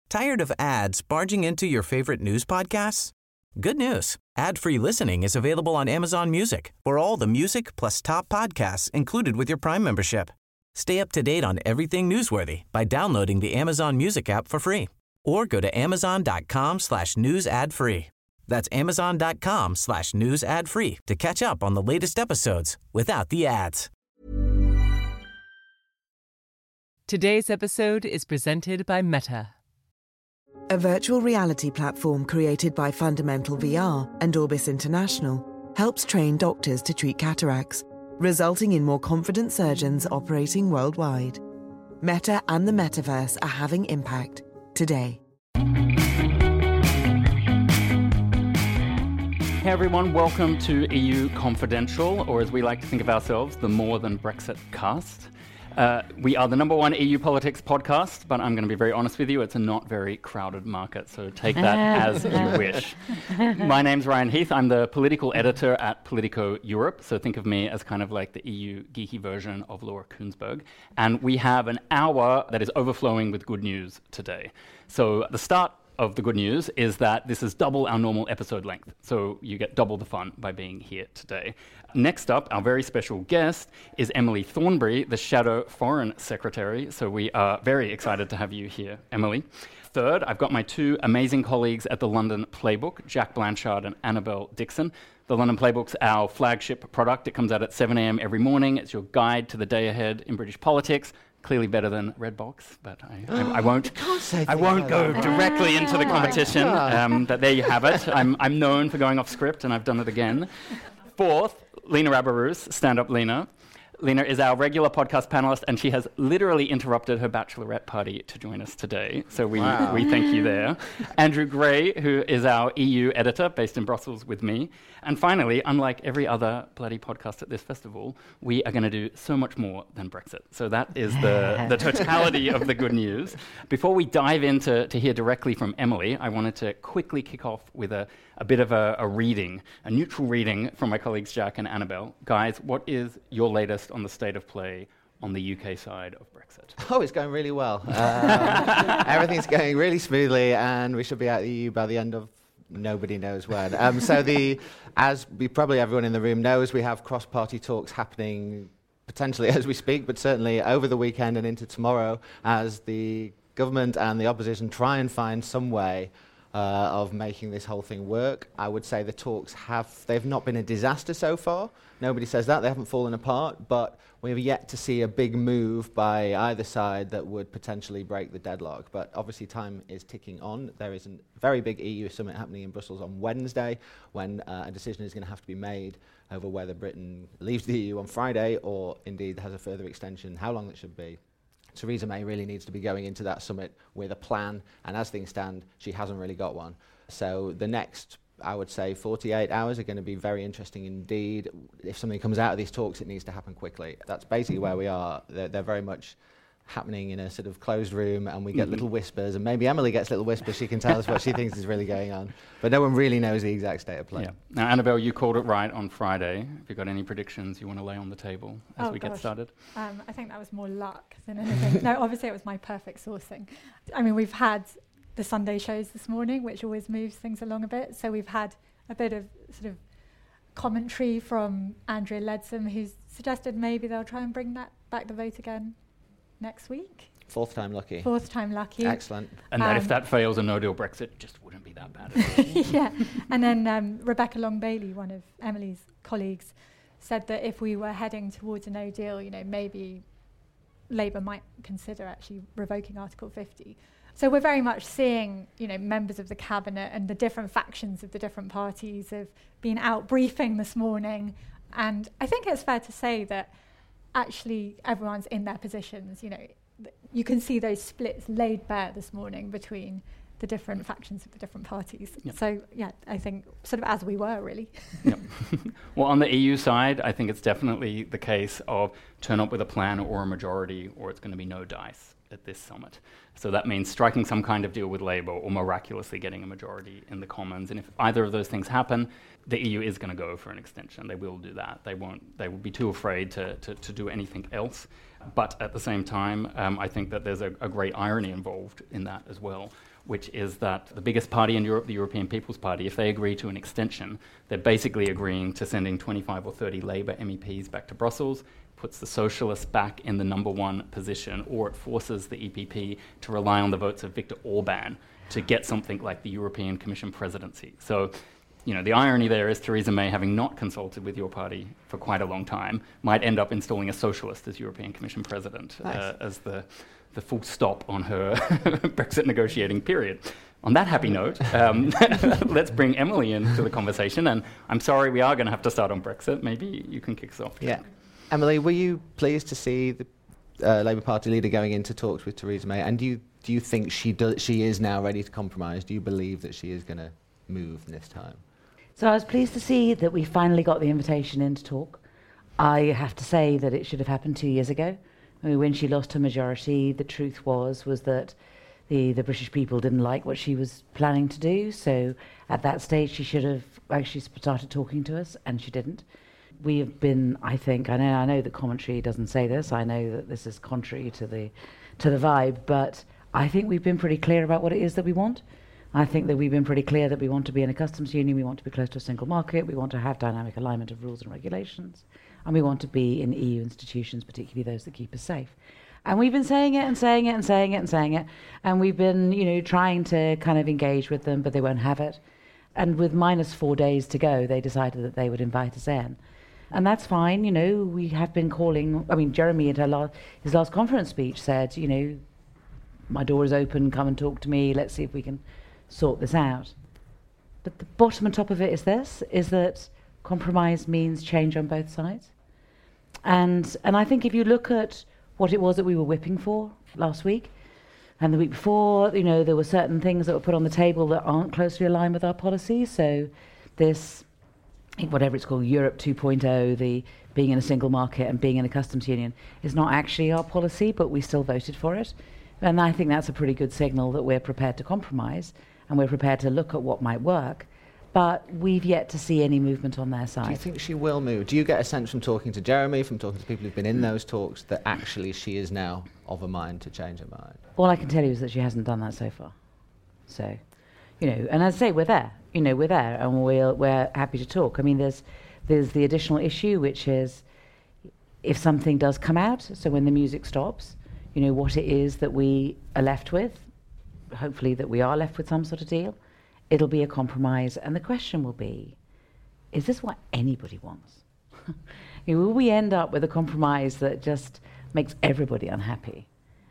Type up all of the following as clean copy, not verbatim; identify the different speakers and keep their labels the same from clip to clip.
Speaker 1: Tired of ads barging into your favorite news podcasts? Good news. Ad-free listening is available on Amazon Music for all the music plus top podcasts included with your Prime membership. Stay up to date on everything newsworthy by downloading the Amazon Music app for free or go to amazon.com/news ad free. That's amazon.com/news ad free to catch up on the latest episodes without the ads.
Speaker 2: Today's episode is presented by Meta.
Speaker 3: A virtual reality platform created by Fundamental VR and Orbis International helps train doctors to treat cataracts, resulting in more confident surgeons operating worldwide. Meta and the metaverse are having impact today.
Speaker 4: Hey everyone, welcome to EU Confidential, or as we like to think of ourselves, the More Than Brexit cast. We are the #1 EU politics podcast, but I'm going to be very honest with you, it's a not very crowded market, so take that as you wish. My name's Ryan Heath. I'm the political editor at Politico Europe, so think of me as kind of like the EU geeky version of Laura Kuenssberg. And we have an hour that is overflowing with good news today. So the start of the good news is that this is double our normal episode length, so you get double the fun by being here today. Next up, our very special guest is Emily Thornberry, the Shadow Foreign Secretary, so we are very excited to have you here, Emily. Third, I've got my two amazing colleagues at the London Playbook, Jack Blanchard and Annabelle Dixon. The London Playbook's our flagship product. It comes out at 7 a.m. every morning. It's your guide to the day ahead in British politics. Clearly better than Redbox, but I won't go directly into the competition. But there you have it. I'm known for going off script, and I've done it again. Fourth, Lena Abarus, stand-up Lena. Lena is our regular podcast panelist, and she has literally interrupted her bachelorette party to join us today. So we thank you there. Andrew Gray, who is our EU editor based in Brussels with me. And finally, unlike every other bloody podcast at this festival, we are going to do so much more than Brexit. So that is the totality of the good news. Before we dive into to hear directly from Emily, I wanted to quickly kick off with a bit of a reading, a neutral reading from my colleagues Jack and Annabelle. Guys, what is your latest on the state of play on the UK side of Brexit?
Speaker 5: Oh, it's going really well. Everything's going really smoothly, and we should be out of the EU by the end of nobody knows when. As probably everyone in the room knows, we have cross-party talks happening potentially as we speak, but certainly over the weekend and into tomorrow, as the government and the opposition try and find some way of making this whole thing work. I would say the talks they've not been a disaster so far. Nobody says that. They haven't fallen apart, but we have yet to see a big move by either side that would potentially break the deadlock. But obviously time is ticking on. There is a very big EU summit happening in Brussels on Wednesday, when a decision is going to have to be made over whether Britain leaves the EU on Friday or indeed has a further extension, how long it should be. Theresa May really needs to be going into that summit with a plan, and as things stand, she hasn't really got one. So the next, I would say, 48 hours are going to be very interesting indeed. If something comes out of these talks, it needs to happen quickly. That's basically where we are. They're very much happening in a sort of closed room, and we get little whispers, and maybe Emily gets little whispers. She can tell us what she thinks is really going on, but no one really knows the exact state of play.
Speaker 4: Yeah. Now, Annabelle, you called it right on Friday. Have you got any predictions you want to lay on the table as we get started?
Speaker 6: I think that was more luck than anything. No, obviously it was my perfect sourcing. I mean, we've had the Sunday shows this morning, which always moves things along a bit. So we've had a bit of sort of commentary from Andrea Leadsom, who's suggested maybe they'll try and bring that back the vote again next week.
Speaker 5: Fourth time lucky. Excellent.
Speaker 4: And that if that fails, a no-deal Brexit just wouldn't be that bad at all.
Speaker 6: Yeah. And then Rebecca Long-Bailey, one of Emily's colleagues, said that if we were heading towards a no deal, maybe Labour might consider actually revoking Article 50. So we're very much seeing, members of the cabinet and the different factions of the different parties have been out briefing this morning. And I think it's fair to say that actually everyone's in their positions. You can see those splits laid bare this morning between the different factions of the different parties. Yep. So, I think sort of as we were, really.
Speaker 4: Yep. Well, on the EU side, I think it's definitely the case of turn up with a plan or a majority, or it's going to be no dice at this summit. So that means striking some kind of deal with Labour or miraculously getting a majority in the Commons. And if either of those things happen, the EU is going to go for an extension. They will do that. They will be too afraid to do anything else. But at the same time, I think that there's a great irony involved in that as well, which is that the biggest party in Europe, the European People's Party, if they agree to an extension, they're basically agreeing to sending 25 or 30 Labour MEPs back to Brussels, puts the Socialists back in the number one position, or it forces the EPP to rely on the votes of Viktor Orban to get something like the European Commission presidency. So, the irony there is Theresa May, having not consulted with your party for quite a long time, might end up installing a socialist as European Commission president, as the full stop on her Brexit negotiating period. On that happy note, let's bring Emily into the conversation. And I'm sorry, we are going to have to start on Brexit. Maybe you can kick us off.
Speaker 5: Yeah. Emily, were you pleased to see the Labour Party leader going into talks with Theresa May? And do you think she is now ready to compromise? Do you believe that she is going to move this time?
Speaker 7: So I was pleased to see that we finally got the invitation in to talk. I have to say that it should have happened 2 years ago. I mean, when she lost her majority, the truth was that the British people didn't like what she was planning to do. So at that stage, she should have actually started talking to us, and she didn't. We have been, I think, I know that commentary doesn't say this. I know that this is contrary to the vibe, but I think we've been pretty clear about what it is that we want. I think that we've been pretty clear that we want to be in a customs union, we want to be close to a single market, we want to have dynamic alignment of rules and regulations, and we want to be in EU institutions, particularly those that keep us safe. And we've been saying it and saying it and saying it and saying it, and we've been, trying to kind of engage with them, but they won't have it. And with minus 4 days to go, they decided that they would invite us in. And that's fine, we have been calling, Jeremy at his last conference speech said, my door is open, come and talk to me, let's see if we can sort this out. But the bottom and top of it is that compromise means change on both sides. And I think if you look at what it was that we were whipping for last week, and the week before, there were certain things that were put on the table that aren't closely aligned with our policy. So this, whatever it's called, Europe 2.0, the being in a single market and being in a customs union, is not actually our policy, but we still voted for it. And I think that's a pretty good signal that we're prepared to compromise and we're prepared to look at what might work. But we've yet to see any movement on their side.
Speaker 5: Do you think she will move? Do you get a sense from talking to Jeremy, from talking to people who've been in those talks, that actually she is now of a mind to change her mind?
Speaker 7: All I can tell you is that she hasn't done that so far. So, and as I say, we're there. We're there, and we're happy to talk. There's the additional issue, which is if something does come out, so when the music stops, what it is that we are left with, hopefully that we are left with some sort of deal. It'll be a compromise, and the question will be, is this what anybody wants? Will we end up with a compromise that just makes everybody unhappy?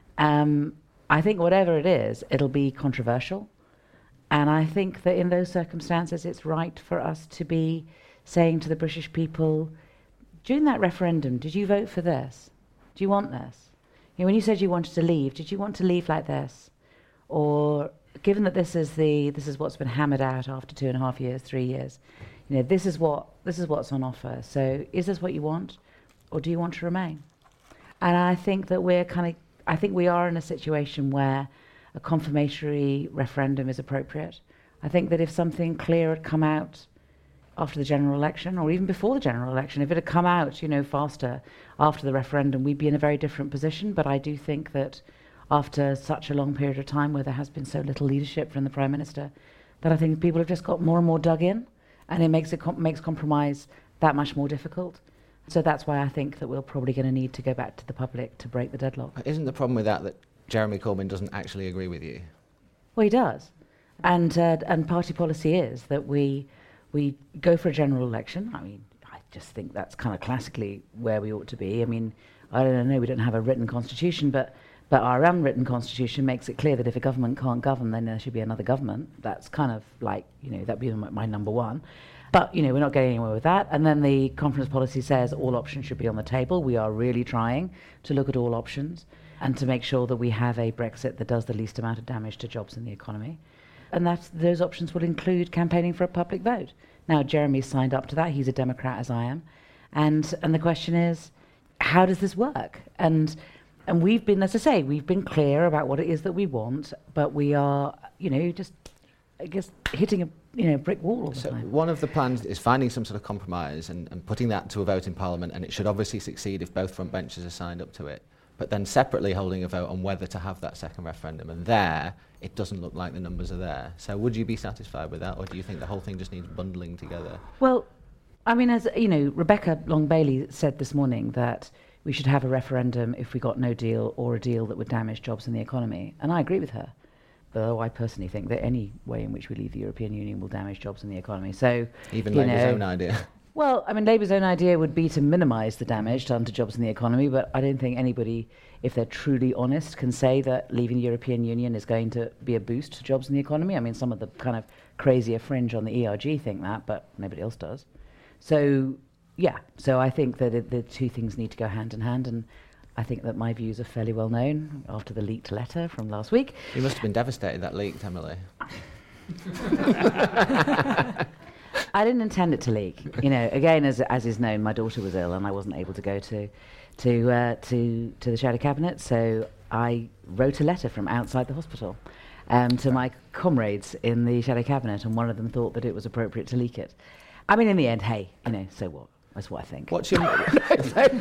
Speaker 7: I think whatever it is, it'll be controversial, and I think that in those circumstances it's right for us to be saying to the British people, during that referendum, did you vote for this? Do you want this? When you said you wanted to leave, did you want to leave like this? Or given that this is what's been hammered out after 2.5 years, 3 years, this is what's on offer. So is this what you want, or do you want to remain? And I think that we are in a situation where a confirmatory referendum is appropriate. I think that if something clear had come out after the general election, or even before the general election, if it had come out, faster after the referendum, we'd be in a very different position. But I do think that after such a long period of time where there has been so little leadership from the Prime Minister, that I think people have just got more and more dug in, and it makes compromise that much more difficult. So that's why I think that we're probably going to need to go back to the public to break the deadlock.
Speaker 5: Isn't the problem with that Jeremy Corbyn doesn't actually agree with you?
Speaker 7: Well, he does. And party policy is that we go for a general election. I just think that's kind of classically where we ought to be. I don't know, we don't have a written constitution, but our unwritten constitution makes it clear that if a government can't govern, then there should be another government. That's kind of like, that'd be my number one. But, we're not getting anywhere with that. And then the conference policy says all options should be on the table. We are really trying to look at all options and to make sure that we have a Brexit that does the least amount of damage to jobs in the economy. And those options will include campaigning for a public vote. Now, Jeremy's signed up to that. He's a Democrat, as I am. And the question is, how does this work? And we've been, as I say, we've been clear about what it is that we want, but we are, just, I guess, hitting a brick wall all the time.
Speaker 5: One of the plans is finding some sort of compromise and putting that to a vote in Parliament, and it should obviously succeed if both front benches are signed up to it. but then separately holding a vote on whether to have that second referendum. And there, it doesn't look like the numbers are there. So would you be satisfied with that, or do you think the whole thing just needs bundling together?
Speaker 7: Well, I mean, as you know, Rebecca Long-Bailey said this morning that we should have a referendum if we got no deal or a deal that would damage jobs and the economy. And I agree with her. Though I personally think that any way in which we leave the European Union will damage jobs and the economy. So
Speaker 5: even Labour's own idea.
Speaker 7: Well, I mean, Labour's own idea would be to minimise the damage done to jobs and the economy, but I don't think anybody, if they're truly honest, can say that leaving the European Union is going to be a boost to jobs and the economy. I mean, some of the kind of crazier fringe on the ERG think that, but nobody else does. So, yeah, so I think that the two things need to go hand in hand, and I think that my views are fairly well known after the leaked letter from last week.
Speaker 5: You must have been devastated that leaked, Emily.
Speaker 7: I didn't intend it to leak. You know, again, as is known, my daughter was ill and I wasn't able to go to the Shadow Cabinet, so I wrote a letter from outside the hospital to my comrades in the Shadow Cabinet, and one of them thought that it was appropriate to leak it. I mean, in the end, hey, you know, so what? That's what I think.
Speaker 5: What's your...
Speaker 7: But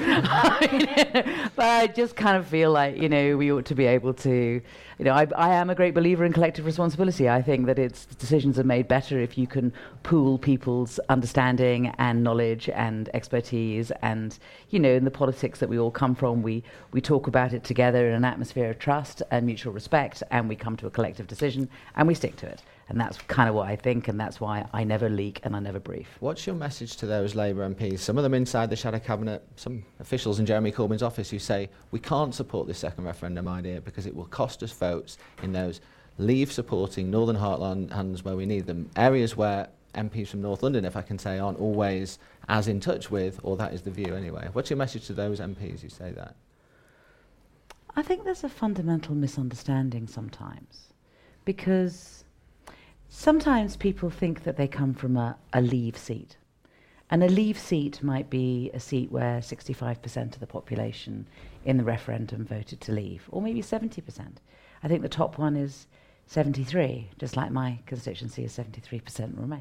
Speaker 7: I just kind of feel like, you know, we ought to be able to, you know, I am a great believer in collective responsibility. I think that decisions are made better if you can pool people's understanding and knowledge and expertise, and, you know, in the politics that we all come from, we talk about it together in an atmosphere of trust and mutual respect, and we come to a collective decision and we stick to it. And that's kind of what I think, and that's why I never leak and I never brief.
Speaker 5: What's your message to those Labour MPs, some of them inside the Shadow Cabinet, some officials in Jeremy Corbyn's office who say, we can't support this second referendum idea because it will cost us votes in those Leave-supporting Northern Heartlands where we need them, areas where MPs from North London, if I can say, aren't always as in touch with, or that is the view anyway. What's your message to those MPs who say that?
Speaker 7: I think there's a fundamental misunderstanding sometimes, because sometimes people think that they come from a Leave seat. And a Leave seat might be a seat where 65% of the population in the referendum voted to leave, or maybe 70%. I think the top one is 73, just like my constituency is 73% Remain.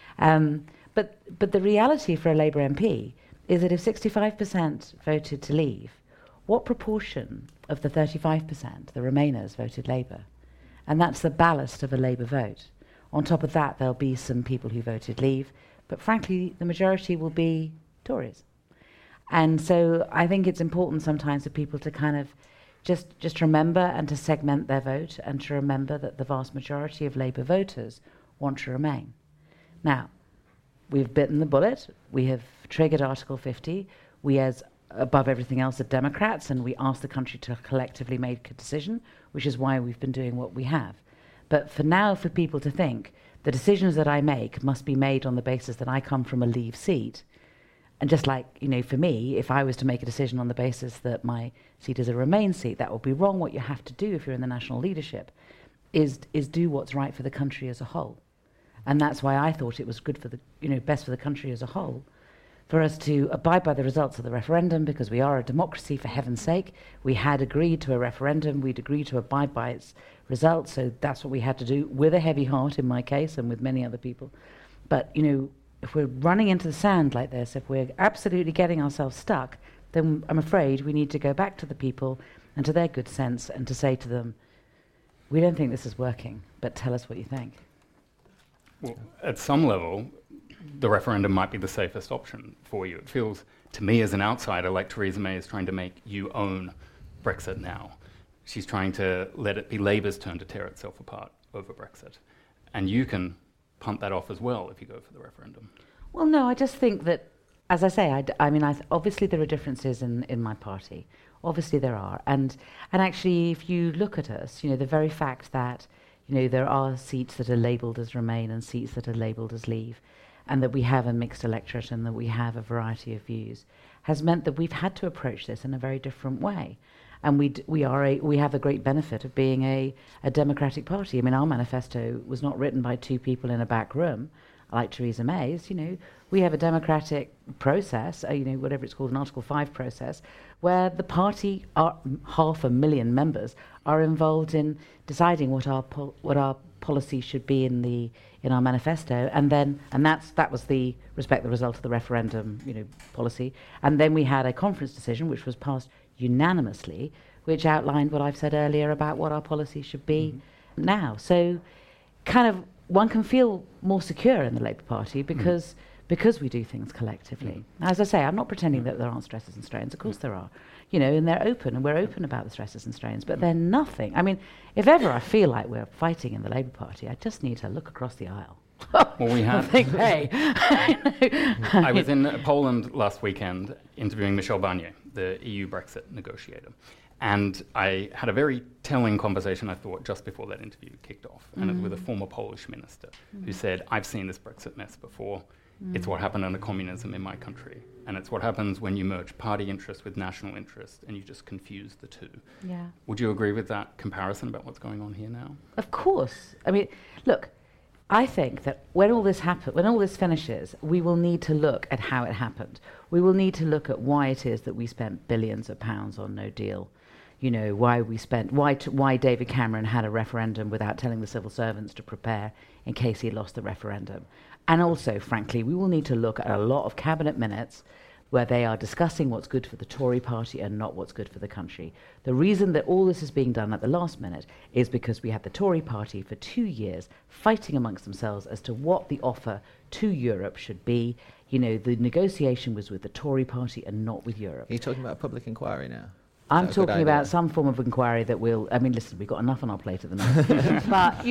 Speaker 7: But the reality for a Labour MP is that if 65% voted to leave, what proportion of the 35%, the Remainers, voted Labour? And that's the ballast of a Labour vote. On top of that, there'll be some people who voted Leave, but frankly, the majority will be Tories. And so I think it's important sometimes for people to kind of just remember and to segment their vote, and to remember that the vast majority of Labour voters want to Remain. Now, we've bitten the bullet. We have triggered Article 50. We, as above everything else, are Democrats, and we ask the country to collectively make a decision, which is why we've been doing what we have. But for now, for people to think the decisions that I make must be made on the basis that I come from a Leave seat, and just like, you know, for me, if I was to make a decision on the basis that my seat is a Remain seat, that would be wrong. What you have to do if you're in the national leadership is do what's right for the country as a whole. And that's why I thought it was good for the, you know, best for the country as a whole, for us to abide by the results of the referendum, because we are a democracy, for heaven's sake. We had agreed to a referendum, we'd agreed to abide by its results, so that's what we had to do, with a heavy heart in my case and with many other people. But, you know, if we're running into the sand like this, if we're absolutely getting ourselves stuck, then I'm afraid we need to go back to the people and to their good sense and to say to them, we don't think this is working, but tell us what you think.
Speaker 4: Well, at some level, the referendum might be the safest option for you. It feels, to me as an outsider, like Theresa May is trying to make you own Brexit now. She's trying to let it be Labour's turn to tear itself apart over Brexit. And you can punt that off as well if you go for the referendum.
Speaker 7: Well, no, I just think that, as I say, obviously there are differences in my party. Obviously there are. And actually, if you look at us, you know, the very fact that, you know, there are seats that are labelled as Remain and seats that are labelled as Leave, and that we have a mixed electorate and that we have a variety of views, has meant that we've had to approach this in a very different way. And we have a great benefit of being a democratic party. I mean, our manifesto was not written by two people in a back room, like Theresa May's. You know, we have a democratic process, you know, whatever it's called, an Article 5 process, where the party, 500,000 members, are involved in deciding what our policy should be in our manifesto, and that was the respect the result of the referendum, you know, policy. And then we had a conference decision which was passed unanimously, which outlined what I've said earlier about what our policy should be now. So kind of one can feel more secure in the Labour Party because we do things collectively. As I say, I'm not pretending that there aren't stresses and strains. Of course there are. And they're open, and we're open about the stresses and strains, but they're nothing. I mean, if ever I feel like we're fighting in the Labour Party, I just need to look across the aisle.
Speaker 4: Well, we had.
Speaker 7: Hey.
Speaker 4: I was in Poland last weekend interviewing Michel Barnier, the EU Brexit negotiator. And I had a very telling conversation, I thought, just before that interview kicked off. And it was with a former Polish minister who said, I've seen this Brexit mess before. It's what happened under communism in my country. And it's what happens when you merge party interest with national interest and you just confuse the two.
Speaker 7: Yeah.
Speaker 4: Would you agree with that comparison about what's going on here now?
Speaker 7: Of course. I mean, look, I think that when all this finishes, we will need to look at how it happened. We will need to look at why it is that we spent billions of pounds on no deal. Why David Cameron had a referendum without telling the civil servants to prepare in case he lost the referendum. And also, frankly, we will need to look at a lot of cabinet minutes where they are discussing what's good for the Tory party and not what's good for the country. The reason that all this is being done at the last minute is because we had the Tory party for 2 years fighting amongst themselves as to what the offer to Europe should be. The negotiation was with the Tory party and not with Europe.
Speaker 5: Are you talking about a public inquiry now?
Speaker 7: I'm talking about some form of inquiry that listen, we've got enough on our plate at the moment. But,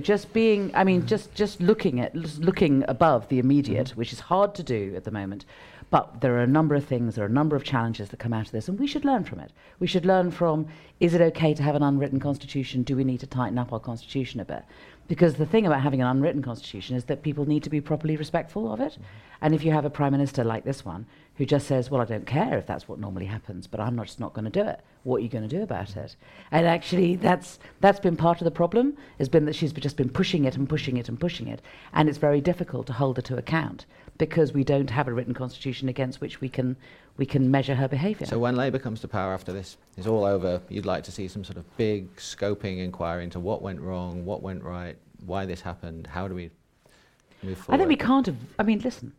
Speaker 7: just looking above the immediate, which is hard to do at the moment. But there are a number of challenges that come out of this, and we should learn from it. We should learn from, is it okay to have an unwritten constitution? Do we need to tighten up our constitution a bit? Because the thing about having an unwritten constitution is that people need to be properly respectful of it. And if you have a prime minister like this one, who just says, well, I don't care if that's what normally happens, but I'm just not going to do it. What are you going to do about it? And actually, that's been part of the problem, has been that she's just been pushing it and pushing it and pushing it. And it's very difficult to hold her to account because we don't have a written constitution against which we can measure her behaviour.
Speaker 5: So when Labour comes to power after this is all over, you'd like to see some sort of big scoping inquiry into what went wrong, what went right, why this happened, how do we move forward?
Speaker 7: I think we can't have... listen,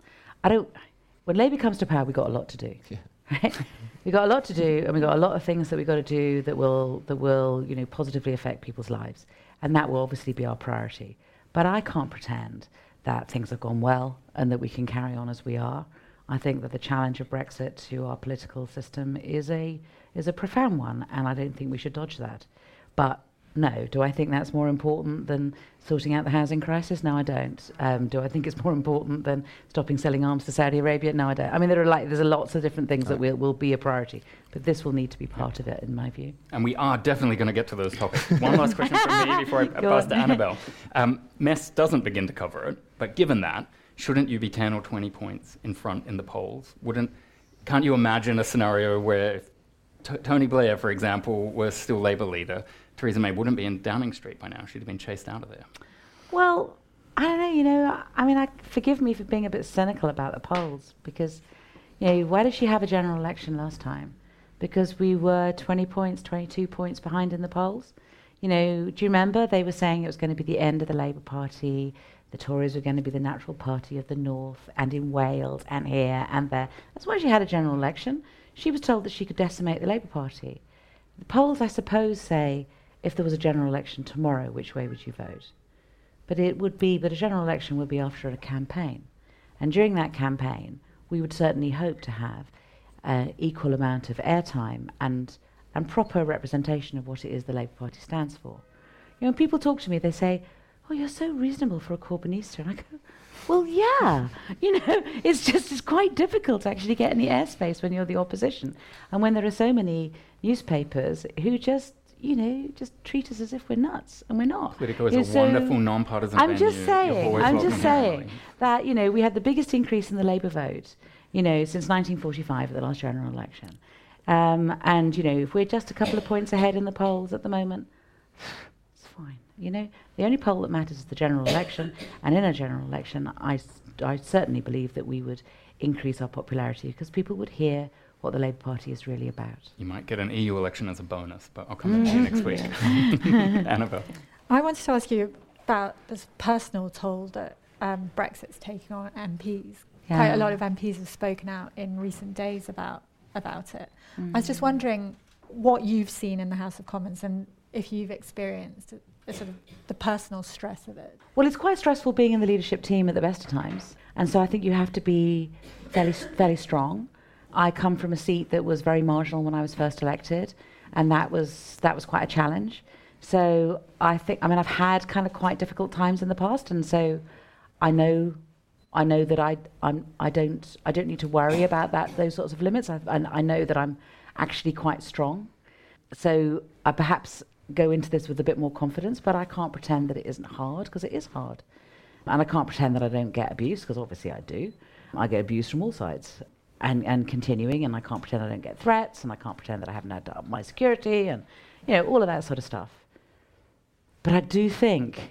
Speaker 7: when Labour comes to power, we've got a lot to do. Yeah. Right? We've got a lot to do, and we've got a lot of things that we've got to do that will positively affect people's lives. And that will obviously be our priority. But I can't pretend that things have gone well and that we can carry on as we are. I think that the challenge of Brexit to our political system is a profound one, and I don't think we should dodge that. But no, do I think that's more important than sorting out the housing crisis? No, I don't. Do I think it's more important than stopping selling arms to Saudi Arabia? No, I don't. I mean, there's lots of different things that will be a priority, but this will need to be part of it, in my view.
Speaker 4: And we are definitely going to get to those topics. One last question from me before I pass to Annabelle. Mess doesn't begin to cover it, but given that, shouldn't you be 10 or 20 points in front in the polls? Can't you imagine a scenario where if Tony Blair, for example, was still Labour leader, Theresa May wouldn't be in Downing Street by now? She'd have been chased out of there.
Speaker 7: Well, I don't know, forgive me for being a bit cynical about the polls, because, why did she have a general election last time? Because we were 20 points, 22 points behind in the polls. Do you remember they were saying it was going to be the end of the Labour Party, the Tories were going to be the natural party of the North, and in Wales, and here, and there. That's why she had a general election. She was told that she could decimate the Labour Party. The polls, I suppose, say, if there was a general election tomorrow, which way would you vote? But a general election would be after a campaign. And during that campaign, we would certainly hope to have an equal amount of airtime and proper representation of what it is the Labour Party stands for. When people talk to me, they say, oh, you're so reasonable for a Corbynista. And I go, well, yeah. It's quite difficult to actually get any airspace when you're the opposition. And when there are so many newspapers who just treat us as if we're nuts, and we're not.
Speaker 4: Politico is a wonderful non-partisan venue.
Speaker 7: I'm just saying that, we had the biggest increase in the Labour vote, since 1945 at the last general election. And, if we're just a couple of points ahead in the polls at the moment, it's fine. The only poll that matters is the general election, and in a general election, I certainly believe that we would increase our popularity because people would hear what the Labour Party is really about.
Speaker 4: You might get an EU election as a bonus, but I'll come back to you next week. Annabelle.
Speaker 6: I wanted to ask you about this personal toll that Brexit's taking on MPs. Quite a lot of MPs have spoken out in recent days about it. I was just wondering, what you've seen in the House of Commons and if you've experienced a sort of the personal stress of it.
Speaker 7: Well, it's quite stressful being in the leadership team at the best of times. And so I think you have to be fairly strong. I come from a seat that was very marginal when I was first elected, and that was quite a challenge. So I've had kind of quite difficult times in the past, and so I know that I don't need to worry about those sorts of limits. I know that I'm actually quite strong. So I perhaps go into this with a bit more confidence, but I can't pretend that it isn't hard, because it is hard. And I can't pretend that I don't get abuse, because obviously I do. I get abuse from all sides. And continuing, and I can't pretend I don't get threats, and I can't pretend that I haven't had to up my security, and all of that sort of stuff. But I think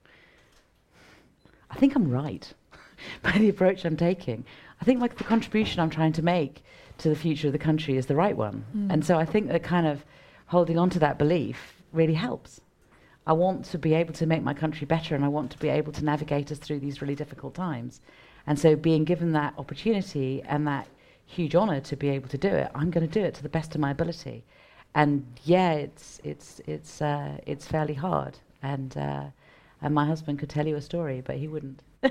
Speaker 7: I'm right by the approach I'm taking. I think the contribution I'm trying to make to the future of the country is the right one. And so I think that kind of holding on to that belief really helps. I want to be able to make my country better, and I want to be able to navigate us through these really difficult times. And so being given that opportunity and that huge honour to be able to do it, I'm going to do it to the best of my ability. And yeah, it's fairly hard. And my husband could tell you a story, but he wouldn't.
Speaker 6: But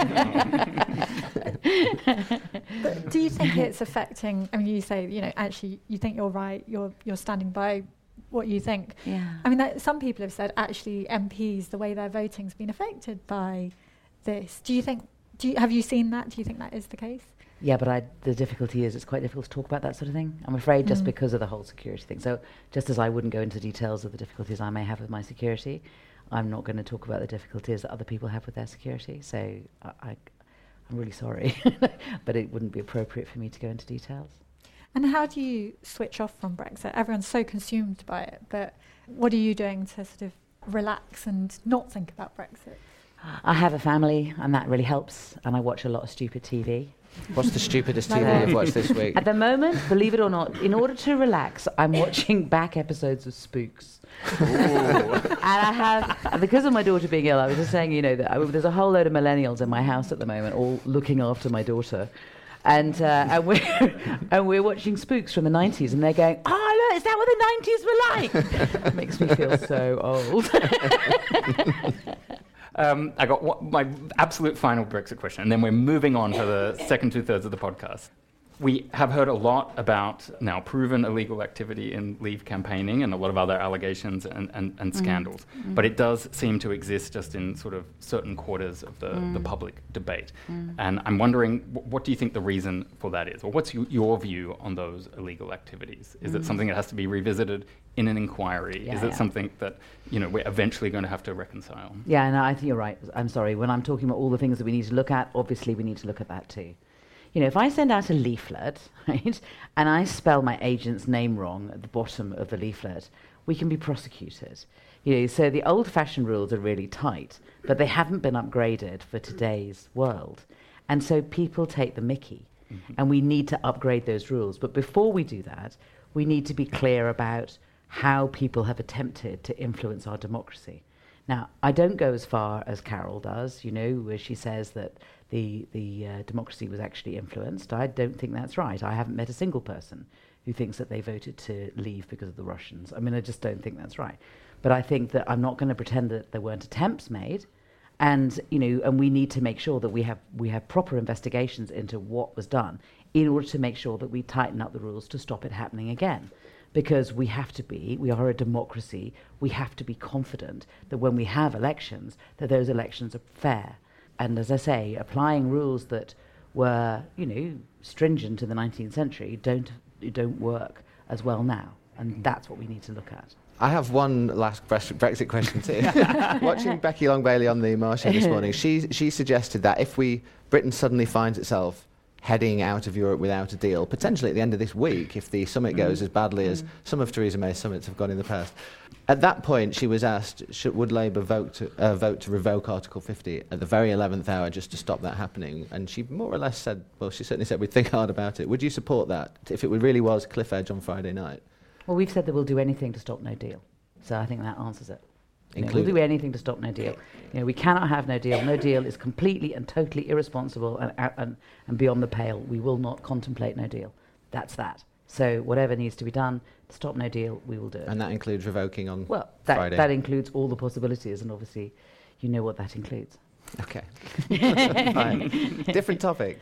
Speaker 6: do you think it's affecting? I mean, you say actually you think you're right. You're standing by what you think.
Speaker 7: Yeah.
Speaker 6: I mean, some people have said actually MPs, the way they're voting, has been affected by this. Have you seen that? Do you think that is the case?
Speaker 7: Yeah, but the difficulty is it's quite difficult to talk about that sort of thing, I'm afraid, just because of the whole security thing. So just as I wouldn't go into details of the difficulties I may have with my security, I'm not going to talk about the difficulties that other people have with their security. So I'm really sorry, but it wouldn't be appropriate for me to go into details.
Speaker 6: And how do you switch off from Brexit? Everyone's so consumed by it, but what are you doing to sort of relax and not think about Brexit?
Speaker 7: I have a family, and that really helps, and I watch a lot of stupid TV.
Speaker 5: What's the stupidest TV you've watched this week?
Speaker 7: At the moment, believe it or not, in order to relax, I'm watching back episodes of Spooks. And I have, because of my daughter being ill, I was just saying, that there's a whole load of millennials in my house at the moment, all looking after my daughter. And we're watching Spooks from the 90s, and they're going, oh, look, is that what the 90s were like? It makes me feel so old.
Speaker 4: I got my absolute final Brexit question, and then we're moving on to the second two-thirds of the podcast. We have heard a lot about now proven illegal activity in Leave campaigning and a lot of other allegations and scandals, but it does seem to exist just in sort of certain quarters of the public debate. And I'm wondering, what do you think the reason for that is? Or what's your view on those illegal activities? Is it something that has to be revisited in an inquiry? Is it something that we're eventually going to have to reconcile?
Speaker 7: Yeah, no, I think you're right. I'm sorry. When I'm talking about all the things that we need to look at, obviously we need to look at that too. If I send out a leaflet, right, and I spell my agent's name wrong at the bottom of the leaflet, we can be prosecuted. So the old-fashioned rules are really tight, but they haven't been upgraded for today's world. And so people take the mickey, and we need to upgrade those rules. But before we do that, we need to be clear about how people have attempted to influence our democracy. Now, I don't go as far as Carol does, where she says that the democracy was actually influenced. I don't think that's right. I haven't met a single person who thinks that they voted to leave because of the Russians. I mean, I just don't think that's right. But I think that I'm not going to pretend that there weren't attempts made, and and we need to make sure that we have proper investigations into what was done in order to make sure that we tighten up the rules to stop it happening again. Because we are a democracy, we have to be confident that when we have elections, that those elections are fair. And as I say, applying rules that were, stringent in the 19th century don't work as well now. And that's what we need to look at.
Speaker 5: I have one last Brexit question too. Watching Becky Long-Bailey on the Martian this morning, she suggested that if Britain suddenly finds itself heading out of Europe without a deal, potentially at the end of this week, if the summit goes as badly as some of Theresa May's summits have gone in the past. At that point, she was asked, would Labour vote to revoke Article 50 at the very 11th hour just to stop that happening? And she more or less said, she certainly said we'd think hard about it. Would you support that if it really was cliff edge on Friday night?
Speaker 7: Well, we've said that we'll do anything to stop no deal. So I think that answers it. We'll do anything to stop no deal. We cannot have no deal. No deal is completely and totally irresponsible and beyond the pale. We will not contemplate no deal. That's that. So whatever needs to be done to stop No Deal, we will do it.
Speaker 5: And that includes revoking on
Speaker 7: Friday?
Speaker 5: Friday?
Speaker 7: That includes all the possibilities, and obviously you know what that includes.
Speaker 5: Okay. Fine. Different topic.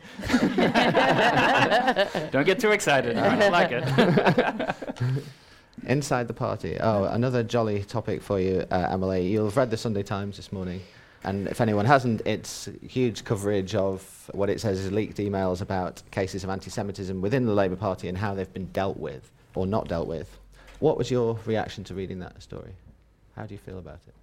Speaker 4: Don't get too excited. I might like it.
Speaker 5: Inside the party. Oh, another jolly topic for you, Emily. You'll have read the Sunday Times this morning. And if anyone hasn't, it's huge coverage of what it says is leaked emails about cases of anti-Semitism within the Labour Party and how they've been dealt with or not dealt with. What was your reaction to reading that story? How do you feel about it?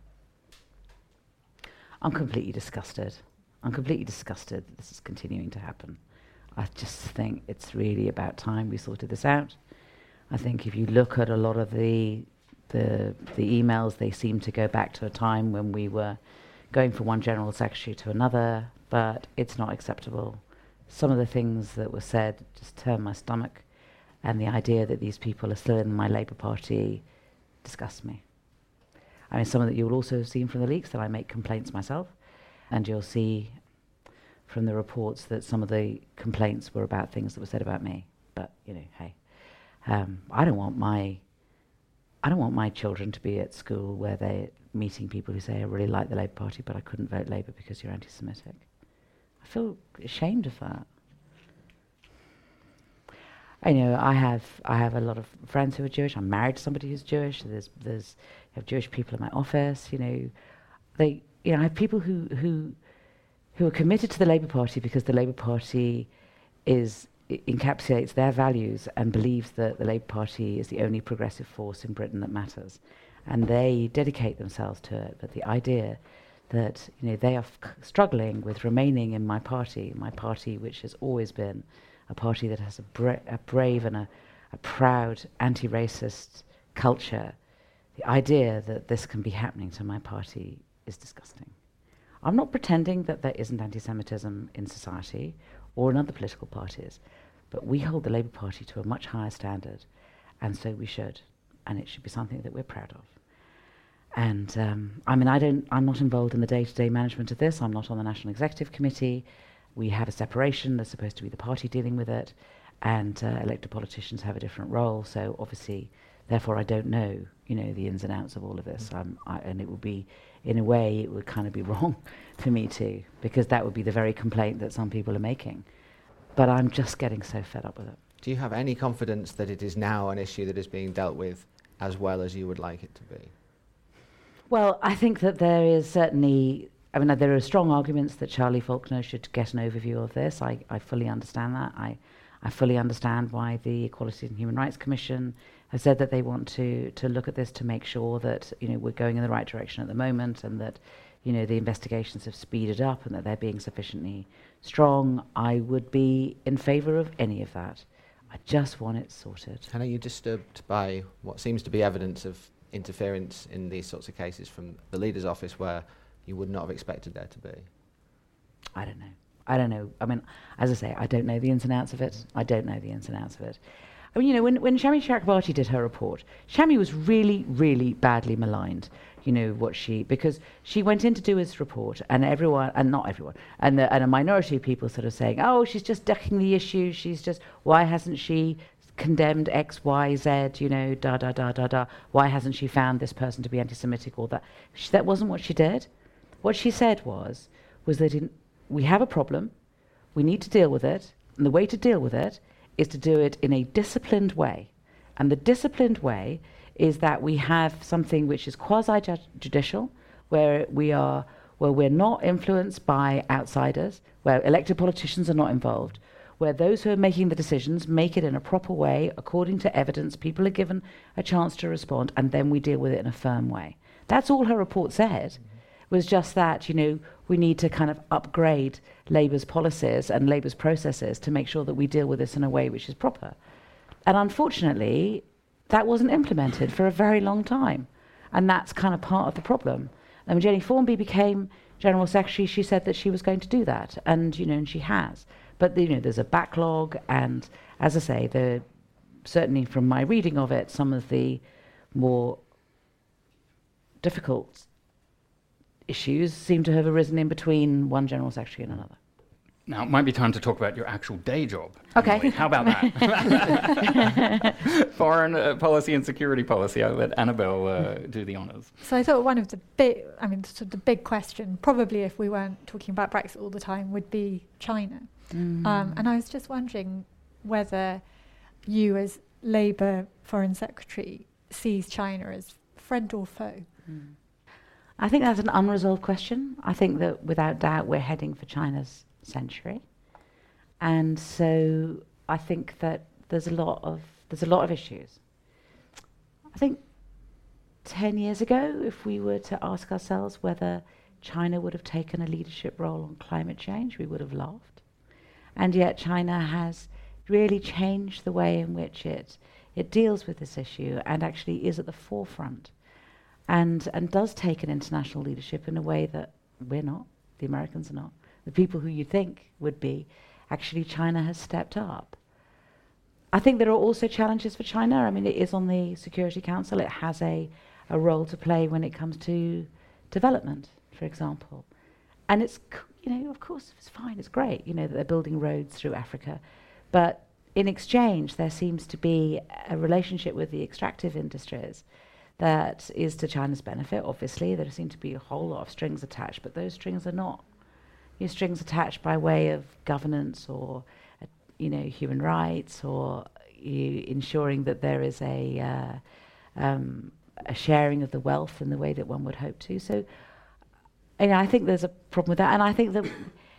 Speaker 7: I'm completely disgusted. I'm completely disgusted that this is continuing to happen. I just think it's really about time we sorted this out. I think if you look at a lot of the emails, they seem to go back to a time when we were going from one general secretary to another, but it's not acceptable. Some of the things that were said just turned my stomach, and the idea that these people are still in my Labour Party disgusts me. I mean, some of that you'll also have seen from the leaks that I make complaints myself, and you'll see from the reports that some of the complaints were about things that were said about me. But, you know, hey, I don't want my children to be at school where they're meeting people who say, I really like the Labour Party, but I couldn't vote Labour because you're anti-Semitic. I feel ashamed of that. I know I have a lot of friends who are Jewish. I'm married to somebody who's Jewish. I have Jewish people in my office. I have people who are committed to the Labour Party because the Labour Party encapsulates their values and believes that the Labour Party is the only progressive force in Britain that matters, and they dedicate themselves to it. But the idea that they are struggling with remaining in my party, which has always been a party that has a brave and a proud anti-racist culture, the idea that this can be happening to my party is disgusting. I'm not pretending that there isn't anti-Semitism in society or in other political parties, but we hold the Labour Party to a much higher standard, and so we should, and it should be something that we're proud of. And I'm not involved in the day-to-day management of this. I'm not on the National Executive Committee. We have a separation. There's supposed to be the party dealing with it, and elected politicians have a different role. So obviously, therefore, I don't know, the ins and outs of all of this. And it would be, in a way, it would kind of be wrong for me to, because that would be the very complaint that some people are making. But I'm just getting so fed up with it.
Speaker 5: Do you have any confidence that it is now an issue that is being dealt with as well as you would like it to be?
Speaker 7: Well, I think that there is certainly, there are strong arguments that Charlie Faulkner should get an overview of this. I fully understand that. I fully understand why the Equality and Human Rights Commission has said that they want to look at this to make sure that we're going in the right direction at the moment, and that the investigations have speeded up and that they're being sufficiently strong. I would be in favour of any of that. I just want it sorted.
Speaker 5: And are you disturbed by what seems to be evidence of interference in these sorts of cases from the leader's office where you would not have expected there to be?
Speaker 7: I don't know. I mean, as I say, I don't know the ins and outs of it. I mean, when Shami Chakrabarti did her report, Shami was really, really badly maligned. Because she went in to do his report, and everyone, and not everyone, and a minority of people sort of saying, oh, she's just ducking the issue. Why hasn't she condemned X, Y, Z, why hasn't she found this person to be anti-Semitic, or that? That wasn't what she did. What she said was that we have a problem, we need to deal with it, and the way to deal with it is to do it in a disciplined way. And the disciplined way is that we have something which is quasi-judicial, where we're not influenced by outsiders, where elected politicians are not involved, where those who are making the decisions make it in a proper way, according to evidence, people are given a chance to respond, and then we deal with it in a firm way. That's all her report said, was just that, we need to kind of upgrade Labour's policies and Labour's processes to make sure that we deal with this in a way which is proper. And unfortunately, that wasn't implemented for a very long time. And that's kind of part of the problem. And when Jenny Formby became General Secretary, she said that she was going to do that, and and she has. But there's a backlog, and as I say, certainly from my reading of it, some of the more difficult issues seem to have arisen in between one General Secretary and another.
Speaker 4: Now, it might be time to talk about your actual day job.
Speaker 7: Okay.
Speaker 4: Emily. How about that? Foreign policy and security policy. I'll let Annabelle do the honours.
Speaker 6: So I thought one of the the big question, probably if we weren't talking about Brexit all the time, would be China. And I was just wondering whether you, as Labour Foreign Secretary, sees China as friend or foe.
Speaker 7: I think that's an unresolved question. I think that without doubt we're heading for China's century, and so I think that there's a lot of issues. I think 10 years ago, if we were to ask ourselves whether China would have taken a leadership role on climate change, we would have laughed. And yet China has really changed the way in which it deals with this issue and actually is at the forefront and does take an international leadership in a way that we're not, the Americans are not. The people who you think would be, actually China has stepped up. I think there are also challenges for China. I mean, it is on the Security Council. It has a role to play when it comes to development, for example. And it's, of course, it's fine, it's great, that they're building roads through Africa. But in exchange, there seems to be a relationship with the extractive industries that is to China's benefit, obviously. There seem to be a whole lot of strings attached, but those strings are not strings attached by way of governance or, human rights or ensuring that there is a sharing of the wealth in the way that one would hope to. So, I think there's a problem with that, and I think that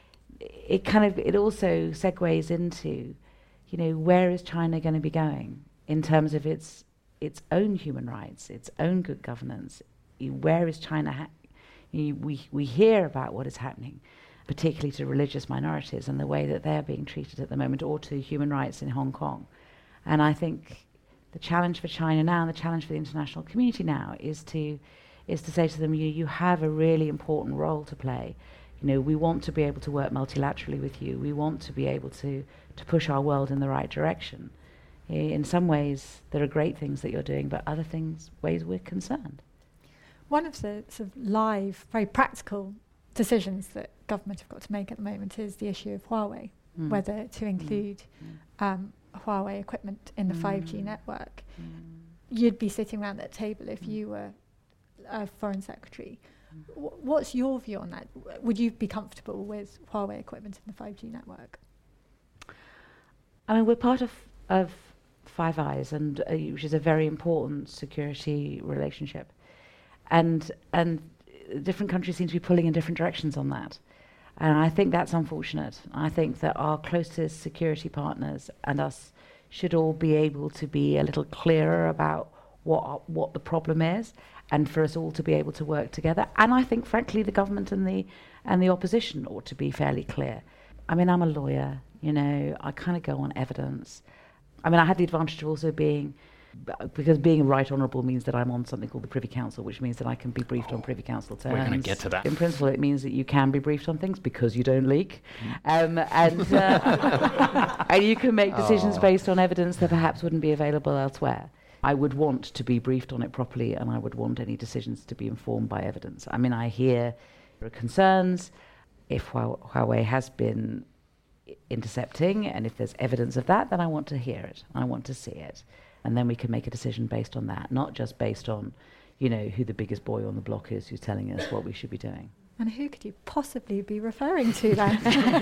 Speaker 7: it also segues into, where is China going to be going in terms of its own human rights, its own good governance? Where is China? We hear about what is happening, particularly to religious minorities and the way that they're being treated at the moment, or to human rights in Hong Kong. And I think the challenge for China now, and the challenge for the international community now, is to say to them, you have a really important role to play. We want to be able to work multilaterally with you. We want to be able to push our world in the right direction. In some ways, there are great things that you're doing, but other ways we're concerned.
Speaker 6: One of the sort of live, very practical decisions that government have got to make at the moment is the issue of Huawei, whether to include Huawei equipment in the 5G network. You'd be sitting around that table if you were a Foreign Secretary. What's your view on that? Would you be comfortable with Huawei equipment in the 5G network?
Speaker 7: I mean, we're part of Five Eyes, and which is a very important security relationship, and different countries seem to be pulling in different directions on that, and I think that's unfortunate. I think that our closest security partners and us should all be able to be a little clearer about what the problem is, and for us all to be able to work together. And I think, frankly, the government and the opposition ought to be fairly clear. I mean, I'm a lawyer, I kind of go on evidence. I mean, I had the advantage of also because being a right honourable means that I'm on something called the Privy Council, which means that I can be briefed on Privy Council terms.
Speaker 4: We're going to get to that.
Speaker 7: In principle, it means that you can be briefed on things because you don't leak. And you can make decisions based on evidence that perhaps wouldn't be available elsewhere. I would want to be briefed on it properly, and I would want any decisions to be informed by evidence. I mean, I hear there are concerns if Huawei has been intercepting, and if there's evidence of that, then I want to hear it. I want to see it. And then we can make a decision based on that, not just based on, who the biggest boy on the block is who's telling us what we should be doing.
Speaker 6: And who could you possibly be referring to then?